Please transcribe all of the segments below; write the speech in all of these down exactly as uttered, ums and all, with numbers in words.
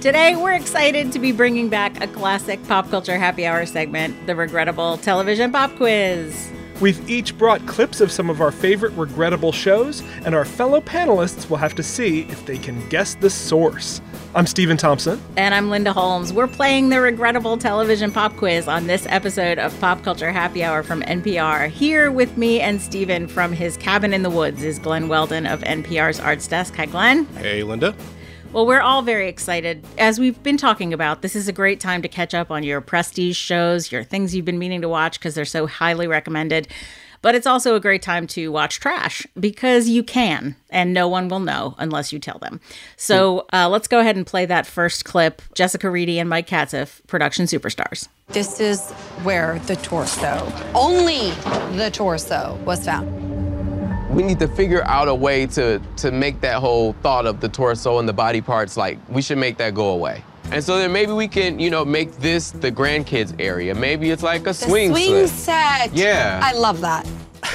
Today, we're excited to be bringing back a classic pop culture happy hour segment, the Regrettable Television Pop Quiz. We've each brought clips of some of our favorite regrettable shows, and our fellow panelists will have to see if they can guess the source. I'm Stephen Thompson. And I'm Linda Holmes. We're playing the Regrettable Television Pop Quiz on this episode of Pop Culture Happy Hour from N P R. Here with me and Stephen from his cabin in the woods is Glenn Weldon of N P R's Arts Desk. Hi, Glenn. Hey, Linda. Well, we're all very excited. As we've been talking about, this is a great time to catch up on your prestige shows, your things you've been meaning to watch because they're so highly recommended. But it's also a great time to watch trash because you can, and no one will know unless you tell them. So uh, let's go ahead and play that first clip. Jessica Reedy and Mike Katzeff, production superstars. This is where the torso, only the torso, was found. We need to figure out a way to, to make that whole thought of the torso and the body parts, like, we should make that go away. And so then maybe we can, you know, make this the grandkids area. Maybe it's like a The swing, swing set. set. Yeah. I love that.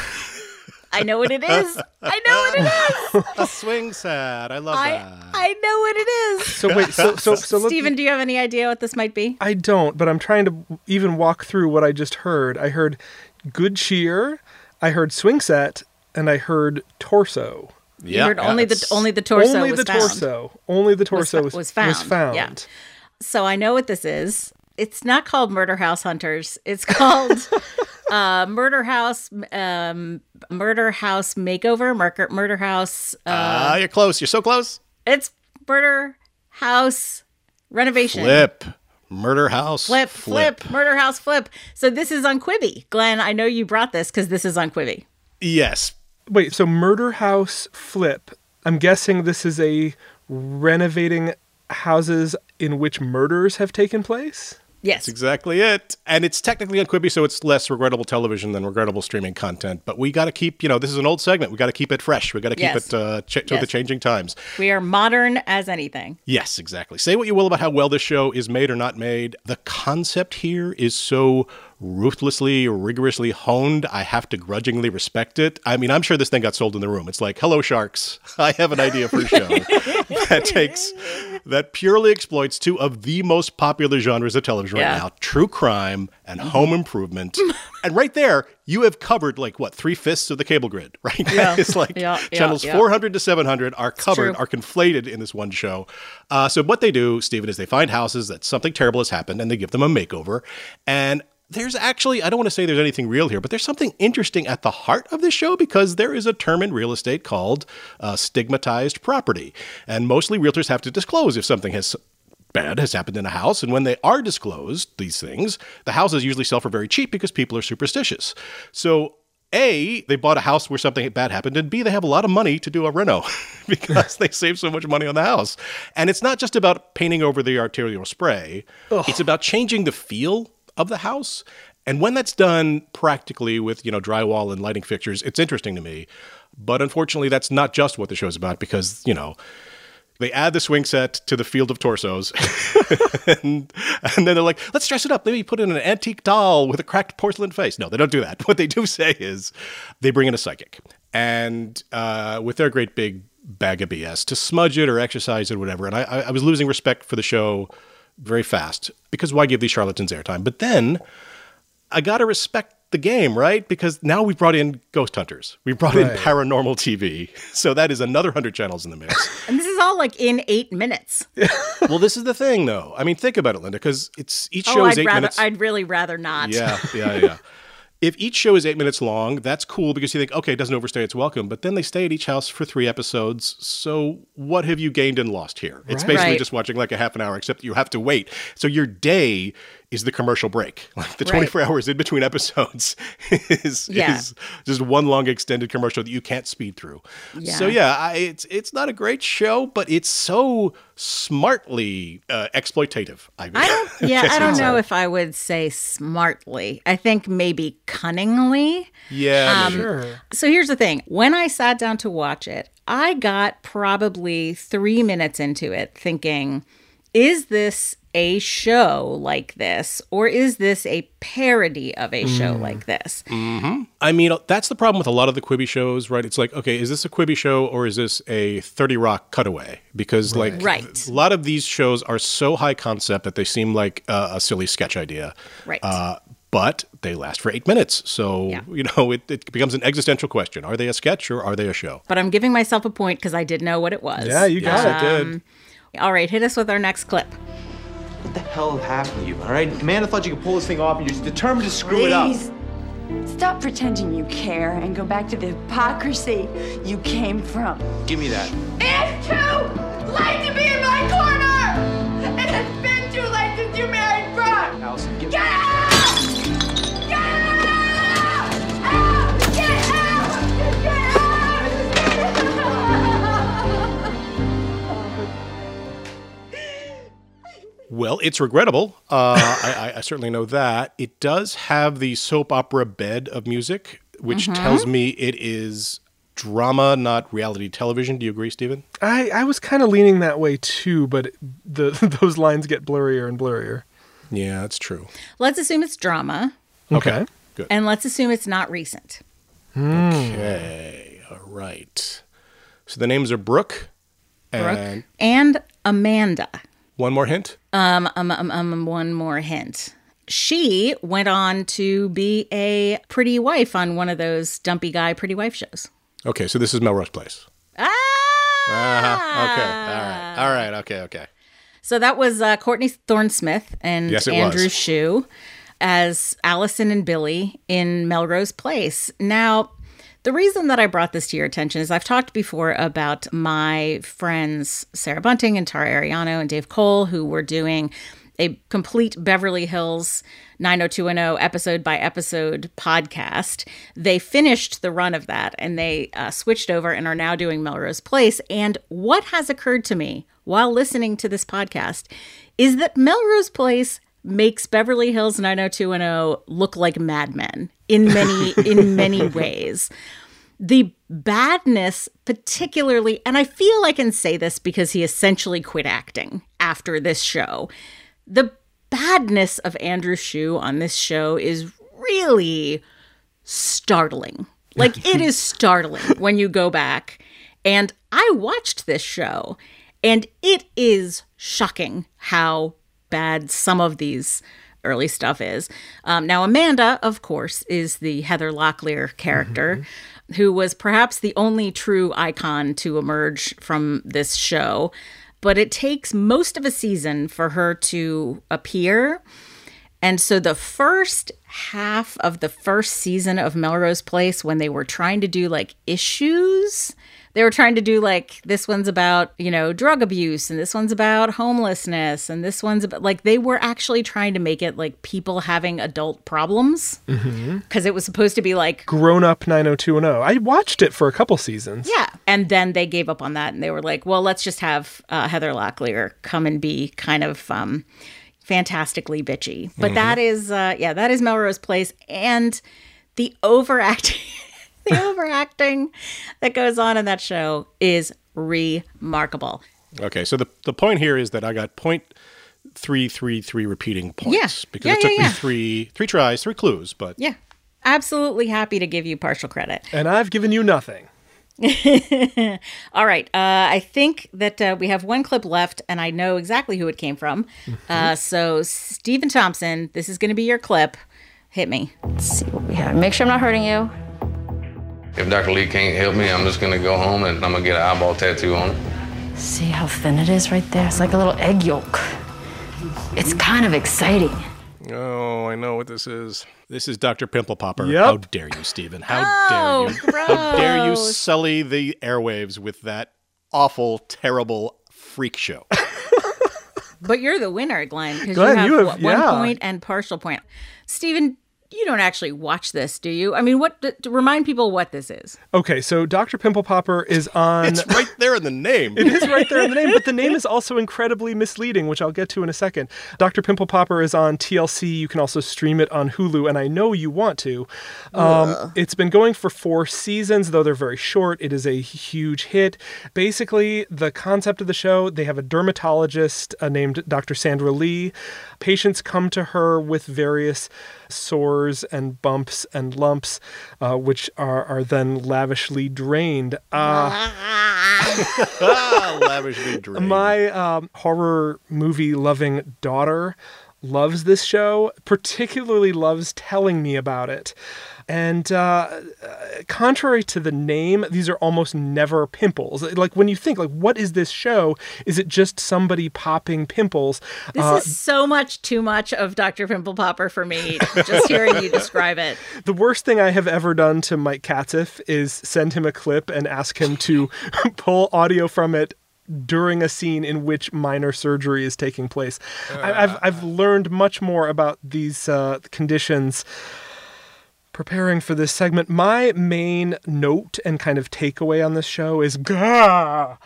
I know what it is. I know what it is. A swing set. I love I, that. I know what it is. So wait, so so so let's- Stephen, do you have any idea what this might be? I don't, but I'm trying to even walk through what I just heard. I heard good cheer, I heard swing set, and I heard torso. You heard only the only the torso Only was the found. torso. Only the torso was, was found. Was found. Yeah. So I know what this is. It's not called Murder House Hunters. It's called uh, Murder House um, Murder House Makeover. Murder, Murder House. Ah, Uh, you're close. You're so close. it's Murder House Renovation. Flip. Murder House. Flip, flip, Murder House Flip. So this is on Quibi. Glenn, I know you brought this because this is on Quibi. Yes. Wait, so Murder House Flip. I'm guessing this is a renovating houses in which murders have taken place? Yes. That's exactly it. And it's technically on Quibi, so it's less regrettable television than regrettable streaming content. But we got to keep, you know, this is an old segment. We got to keep it fresh. We got to keep Yes. it uh, ch- to Yes. the changing times. We are modern as anything. Yes, exactly. Say what you will about how well this show is made or not made. The concept here is so ruthlessly, rigorously honed. I have to grudgingly respect it. I mean, I'm sure this thing got sold in the room. It's like, hello, sharks. I have an idea for a show that takes, that purely exploits two of the most popular genres of television Yeah. right now, true crime and home improvement. And right there, you have covered like, what, three-fifths of the cable grid, right? Yeah. It's like Yeah, yeah, channels yeah. four hundred to seven hundred are covered, true. are conflated in this one show. Uh, so what they do, Stephen, is they find houses that something terrible has happened and they give them a makeover. And there's actually, I don't want to say there's anything real here, but there's something interesting at the heart of this show because there is a term in real estate called uh, stigmatized property. And mostly realtors have to disclose if something has bad has happened in a house. And when they are disclosed, these things, the houses usually sell for very cheap because people are superstitious. So A, they bought a house where something bad happened, and B, they have a lot of money to do a reno because they save so much money on the house. And it's not just about painting over the arterial spray. Ugh. It's about changing the feel of the house. And when that's done practically with, you know, drywall and lighting fixtures, it's interesting to me. But unfortunately, that's not just what the show's about because, you know, they add the swing set to the field of torsos. and, and then they're like, let's dress it up. Maybe put in an antique doll with a cracked porcelain face. No, they don't do that. What they do say is they bring in a psychic. And uh, with their great big bag of B S to smudge it or exercise it or whatever. And I, I was losing respect for the show very fast because why give these charlatans airtime? But then I got to respect the game, right? Because now we've brought in ghost hunters. We've brought in Right. paranormal T V. So that is another one hundred channels in the mix. And this is all like in eight minutes. Well, this is the thing, though. I mean, think about it, Linda, because it's each show oh, is I'd eight rather, minutes. I'd really rather not. Yeah, yeah, yeah. If each show is eight minutes long, that's cool because you think, okay, it doesn't overstay its welcome. But then they stay at each house for three episodes. So what have you gained and lost here? It's Right. basically Right. just watching like a half an hour, except you have to wait. So your day is the commercial break. Like the Right. twenty-four hours in between episodes is, Yeah. is just one long extended commercial that you can't speed through. Yeah. So yeah, I, it's it's not a great show, but it's so smartly uh, exploitative. I, I don't. Yeah, guess I don't it's, know uh, if I would say smartly. I think maybe cunningly. Yeah, maybe. Sure. So here's the thing: when I sat down to watch it, I got probably three minutes into it, thinking, is this a show like this, or is this a parody of a show Mm. like this? Mm-hmm. I mean, that's the problem with a lot of the Quibi shows, right? It's like, okay, is this a Quibi show or is this a thirty Rock cutaway? Because Right. like Right. a lot of these shows are so high concept that they seem like uh, a silly sketch idea. Right. Uh, but they last for eight minutes. So, Yeah. you know, it, it becomes an existential question. Are they a sketch or are they a show? But I'm giving myself a point because I did know what it was. Yeah, you got Yes, it. I did. All right, hit us with our next clip. What the hell happened to you, all right? Amanda thought you could pull this thing off and you're just determined to screw it up. Please, stop pretending you care and go back to the hypocrisy you came from. Give me that. It's too late to be in my corner! And it's been too late since you married Brock! Allison, give Get out! Get out! Out! Get out! Get out! Get out! Well, it's regrettable. Uh, I, I certainly know that. It does have the soap opera bed of music, which Mm-hmm. tells me it is drama, not reality television. Do you agree, Stephen? I, I was kind of leaning that way too, but the those lines get blurrier and blurrier. Yeah, that's true. Let's assume it's drama, Okay. Good. and let's assume it's not recent. Okay. All right. So the names are Brooke. Brooke And and Amanda. one more hint. Um, um, um, um, one more hint. She went on to be a pretty wife on one of those dumpy guy pretty wife shows. Okay, so this is Melrose Place. Ah! Uh-huh. Okay. All right. All right. Okay. Okay. So that was uh, Courtney Thorne-Smith and Yes, it Andrew was. Shue as Allison and Billy in Melrose Place. Now, the reason that I brought this to your attention is I've talked before about my friends Sarah Bunting and Tara Ariano and Dave Cole, who were doing a complete Beverly Hills nine oh two one oh episode by episode podcast. They finished the run of that and they uh, switched over and are now doing Melrose Place. And what has occurred to me while listening to this podcast is that Melrose Place makes Beverly Hills nine oh two one oh look like Mad Men in many in many ways. The badness, particularly, and I feel I can say this because he essentially quit acting after this show. The badness of Andrew Shue on this show is really startling. Like, it is startling when you go back. And I watched this show, and it is shocking how bad some of these early stuff is. Um, now, Amanda, of course, is the Heather Locklear character, mm-hmm. who was perhaps the only true icon to emerge from this show. But it takes most of a season for her to appear. And so the first half of the first season of Melrose Place, when they were trying to do like issues, they were trying to do like, this one's about, you know, drug abuse, and this one's about homelessness, and this one's about, like, they were actually trying to make it like people having adult problems. Because mm-hmm. it was supposed to be like Grown Up nine oh two one oh. I watched it for a couple seasons. Yeah. And then they gave up on that and they were like, well, let's just have uh, Heather Locklear come and be kind of um, fantastically bitchy. But mm-hmm. that is, uh, yeah, that is Melrose Place. And the overacting, the overacting that goes on in that show is remarkable. Okay, so the the point here is that I got point three three three repeating points Yeah. because Yeah, it took yeah, me yeah. three three tries, three clues, but Yeah. Absolutely happy to give you partial credit. And I've given you nothing. All right. Uh, I think that uh, we have one clip left, and I know exactly who it came from. Mm-hmm. Uh, so, Stephen Thompson, this is going to be your clip. Hit me. Let's see what we have. Make sure I'm not hurting you. If Doctor Lee can't help me, I'm just gonna go home and I'm gonna get an eyeball tattoo on it. See how thin it is right there? It's like a little egg yolk. It's kind of exciting. oh, I know what this is. This is Doctor Pimple Popper. Yep. How dare you, Stephen? How Oh, dare you? How dare you gross. sully the airwaves with that awful, terrible freak show? But you're the winner, Glenn, because you Glenn, have, you have- what, one yeah. point and partial point. Stephen, you don't actually watch this, do you? I mean, what to remind people what this is. Okay, so Doctor Pimple Popper is on... It's right there in the name. It is right there in the name, but the name is also incredibly misleading, which I'll get to in a second. Doctor Pimple Popper is on T L C. You can also stream it on Hulu, and I know you want to. Um, it's been going for four seasons, though they're very short. It is a huge hit. Basically, the concept of the show, they have a dermatologist uh, named Doctor Sandra Lee. Patients come to her with various sores and bumps and lumps, uh, which are, are then lavishly drained. Uh, lavishly drained. My um, horror movie-loving daughter loves this show, particularly loves telling me about it. And uh, contrary to the name, these are almost never pimples. Like, when you think, like, what is this show? Is it just somebody popping pimples? This uh, is so much too much of Doctor Pimple Popper for me, just hearing you describe it. The worst thing I have ever done to Mike Katziff is send him a clip and ask him to pull audio from it during a scene in which minor surgery is taking place. Uh, I, I've I've learned much more about these uh, conditions preparing for this segment. My main note and kind of takeaway on this show is gah.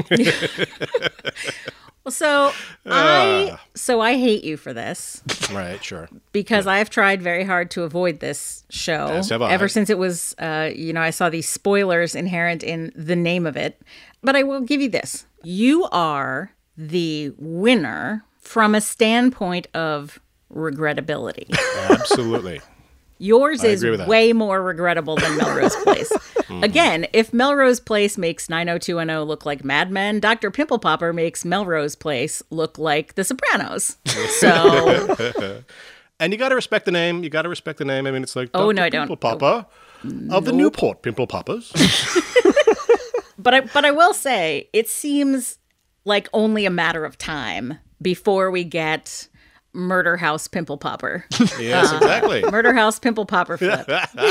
Well, so uh, I so I hate you for this. Right, sure. Because yeah. I've tried very hard to avoid this show. As have I. Ever since it was, uh, you know, I saw these spoilers inherent in the name of it. But I will give you this. You are the winner from a standpoint of regrettability. Absolutely. Yours I is way more regrettable than Melrose Place. Mm-hmm. Again, if Melrose Place makes nine oh two one oh look like Mad Men, Doctor Pimple Popper makes Melrose Place look like The Sopranos. So, and you got to respect the name. You got to respect the name. I mean, it's like oh Doctor no, I Pimple don't. Popper oh. of the nope. Newport Pimple Poppers. But I but I will say it seems like only a matter of time before we get Murder House Pimple Popper. Yes, uh, exactly. Murder House Pimple Popper flip.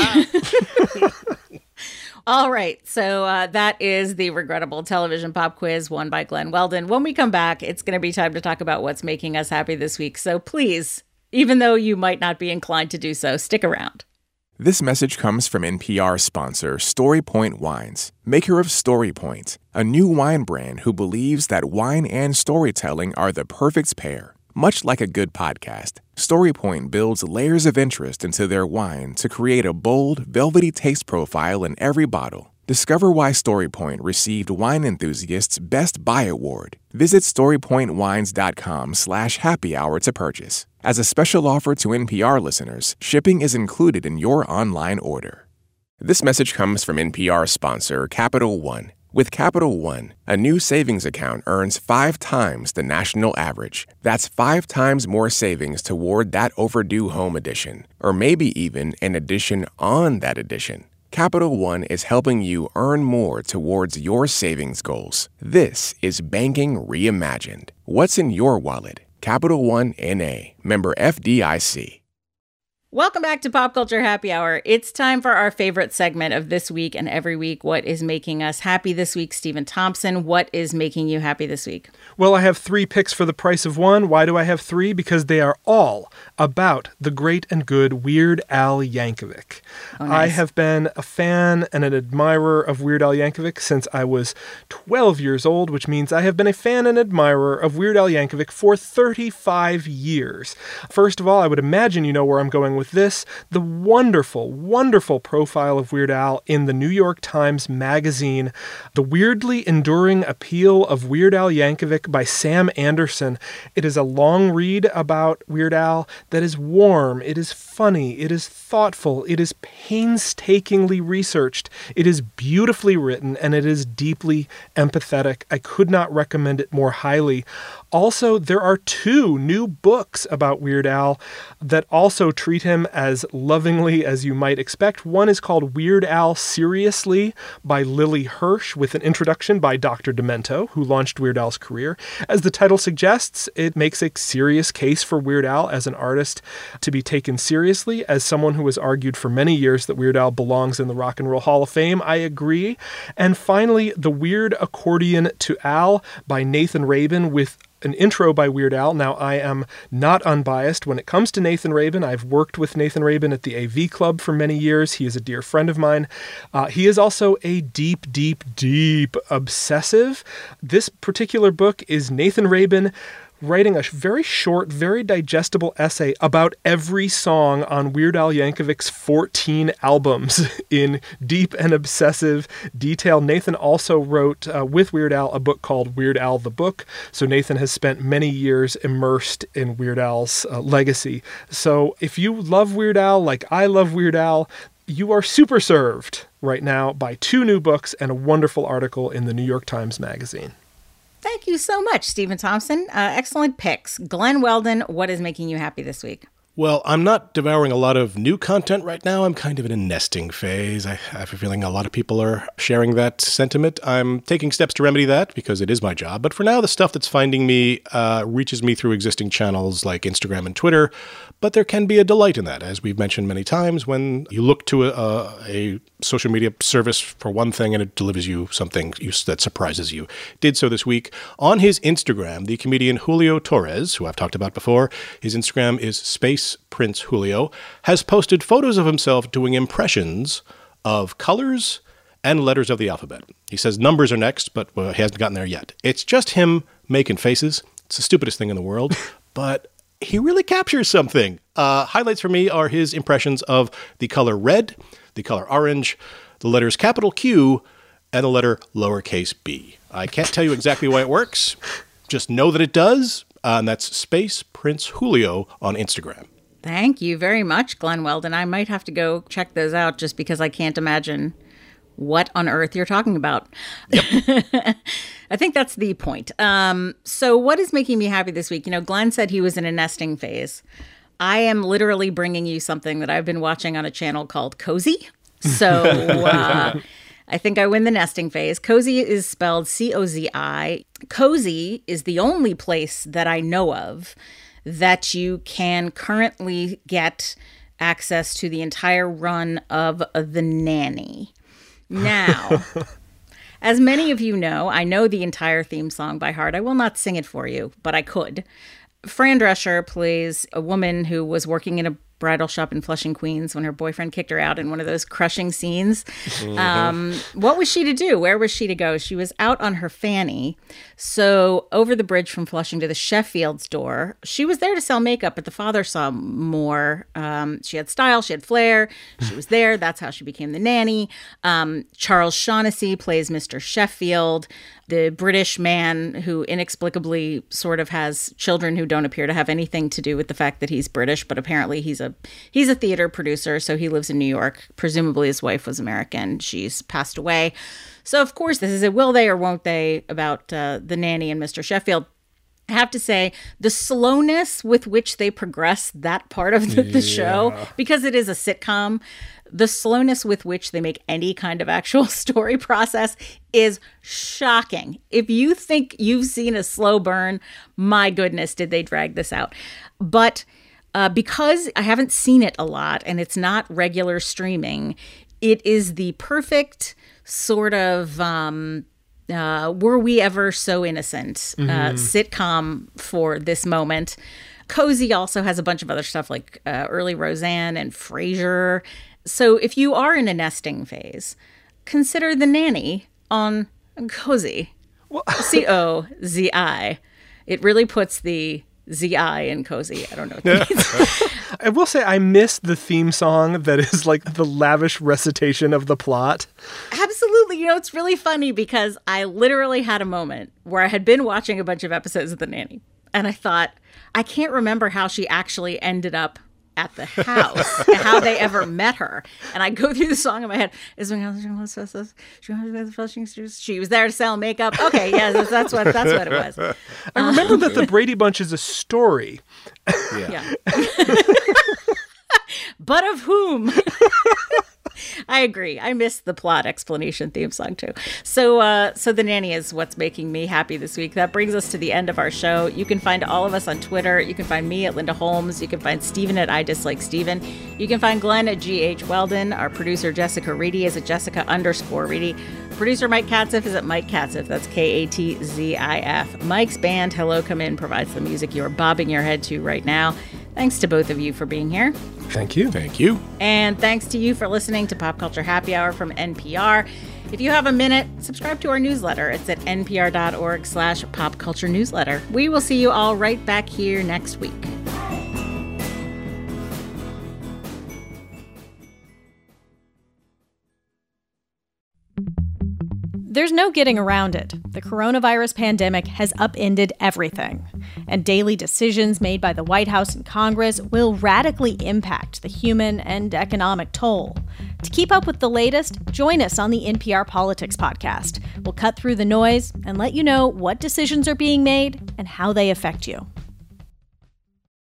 All right, so uh, that is the regrettable television pop quiz won by Glenn Weldon. When we come back, it's going to be time to talk about what's making us happy this week. So please, even though you might not be inclined to do so, stick around. This message comes from N P R sponsor Story Point Wines, maker of Story Point, a new wine brand who believes that wine and storytelling are the perfect pair. Much like a good podcast, Story Point builds layers of interest into their wine to create a bold, velvety taste profile in every bottle. Discover why Story Point received Wine Enthusiast's Best Buy Award. Visit storypointwines.com slash happy hour to purchase. As a special offer to N P R listeners, shipping is included in your online order. This message comes from N P R sponsor Capital One. With Capital One, a new savings account earns five times the national average. That's five times more savings toward that overdue home edition, or maybe even an addition on that addition. Capital One is helping you earn more towards your savings goals. This is banking reimagined. What's in your wallet? Capital One N A, member F D I C. Welcome back to Pop Culture Happy Hour. It's time for our favorite segment of this week and every week. What is making us happy this week? Stephen Thompson, what is making you happy this week? Well, I have three picks for the price of one. Why do I have three? Because they are all about the great and good Weird Al Yankovic. Oh, nice. I have been a fan and an admirer of Weird Al Yankovic since I was twelve years old, which means I have been a fan and admirer of Weird Al Yankovic for thirty-five years. First of all, I would imagine you know where I'm going with this, the wonderful, wonderful profile of Weird Al in the New York Times Magazine, The Weirdly Enduring Appeal of Weird Al Yankovic by Sam Anderson. It is a long read about Weird Al that is warm, it is funny, it is thoughtful, it is painstakingly researched, it is beautifully written, and it is deeply empathetic. I could not recommend it more highly. Also, there are two new books about Weird Al that also treat him as lovingly as you might expect. One is called Weird Al Seriously by Lily Hirsch, with an introduction by Doctor Demento, who launched Weird Al's career. As the title suggests, it makes a serious case for Weird Al as an artist to be taken seriously. As someone who has argued for many years that Weird Al belongs in the Rock and Roll Hall of Fame, I agree. And finally, The Weird Accordion to Al by Nathan Rabin, with an intro by Weird Al. Now, I am not unbiased. When it comes to Nathan Rabin, I've worked with Nathan Rabin at the A V Club for many years. He is a dear friend of mine. Uh, he is also a deep, deep, deep obsessive. This particular book is Nathan Rabin writing a very short, very digestible essay about every song on Weird Al Yankovic's fourteen albums in deep and obsessive detail. Nathan also wrote, uh, with Weird Al, a book called Weird Al the Book. So Nathan has spent many years immersed in Weird Al's uh, legacy. So if you love Weird Al like I love Weird Al, you are super served right now by two new books and a wonderful article in the New York Times Magazine. Thank you so much, Stephen Thompson. Uh, excellent picks. Glenn Weldon, what is making you happy this week? Well, I'm not devouring a lot of new content right now. I'm kind of in a nesting phase. I have a feeling a lot of people are sharing that sentiment. I'm taking steps to remedy that because it is my job. But for now, the stuff that's finding me uh, reaches me through existing channels like Instagram and Twitter. But there can be a delight in that, as we've mentioned many times, when you look to a, a social media service for one thing and it delivers you something that surprises you. Did so this week. On his Instagram, the comedian Julio Torres, who I've talked about before, his Instagram is Space Prince Julio, has posted photos of himself doing impressions of colors and letters of the alphabet. He says numbers are next, but uh, he hasn't gotten there yet. It's just him making faces. It's the stupidest thing in the world, but he really captures something. Uh, highlights for me are his impressions of the color red, the color orange, the letters capital Q, and the letter lowercase b. I can't tell you exactly why it works. Just know that it does. Uh, and that's Space Prince Julio on Instagram. Thank you very much, Glenn Weldon. I might have to go check those out just because I can't imagine what on earth you're talking about. Yep. I think that's the point. Um, so what is making me happy this week? You know, Glenn said he was in a nesting phase. I am literally bringing you something that I've been watching on a channel called Cozy. So uh, I think I win the nesting phase. Cozy is spelled C O Z I. Cozy is the only place that I know of that you can currently get access to the entire run of The Nanny. Now, as many of you know, I know the entire theme song by heart. I will not sing it for you, but I could. Fran Drescher plays a woman who was working in a bridal shop in Flushing, Queens when her boyfriend kicked her out in one of those crushing scenes. Mm-hmm. Um, what was she to do? Where was she to go? She was out on her fanny. So over the bridge from Flushing to the Sheffield's door, she was there to sell makeup, but the father saw more. Um, she had style, she had flair. She was there. That's how she became the nanny. Um, Charles Shaughnessy plays Mister Sheffield, the British man who inexplicably sort of has children who don't appear to have anything to do with the fact that he's British, but apparently he's a he's a theater producer, so he lives in New York. Presumably his wife was American. She's passed away. So of course this is a will they or won't they about uh, the nanny and Mister Sheffield. I have to say, the slowness with which they progress that part of the, the yeah. show, because it is a sitcom, the slowness with which they make any kind of actual story process is shocking. If you think you've seen a slow burn, my goodness, did they drag this out. But uh, because I haven't seen it a lot and it's not regular streaming, it is the perfect sort of... Um, Uh, were we ever so innocent mm-hmm. uh, sitcom for this moment. Cozy also has a bunch of other stuff like uh, early Roseanne and Frasier. So if you are in a nesting phase, consider The Nanny on Cozy. Well, C O Z I. It really puts the Z I in Cozy. I don't know what that means. I will say I miss the theme song that is like the lavish recitation of the plot. Absolutely. You know, it's really funny because I literally had a moment where I had been watching a bunch of episodes of The Nanny and I thought, I can't remember how she actually ended up at the house, how they ever met her. And I go through the song in my head. She was there to sell makeup. Okay, yeah, that's, that's what that's what it was. I remember um, that the Brady Bunch is a story. Yeah. yeah. But of whom? I agree. I missed the plot explanation theme song too. So, uh, so The Nanny is what's making me happy this week. That brings us to the end of our show. You can find all of us on Twitter. You can find me at Linda Holmes. You can find Steven at I Dislike Steven. You can find Glenn at G H Weldon. Our producer Jessica Reedy is at Jessica underscore Reedy. Producer Mike Katzif is at Mike Katzif. That's K A T Z I F. Mike's band Hello Come In provides the music you are bobbing your head to right now. Thanks to both of you for being here. Thank you. Thank you. And thanks to you for listening to Pop Culture Happy Hour from N P R. If you have a minute, subscribe to our newsletter. It's at npr.org slash pop culture newsletter. We will see you all right back here next week. There's no getting around it. The coronavirus pandemic has upended everything, and daily decisions made by the White House and Congress will radically impact the human and economic toll. To keep up with the latest, join us on the N P R Politics Podcast. We'll cut through the noise and let you know what decisions are being made and how they affect you.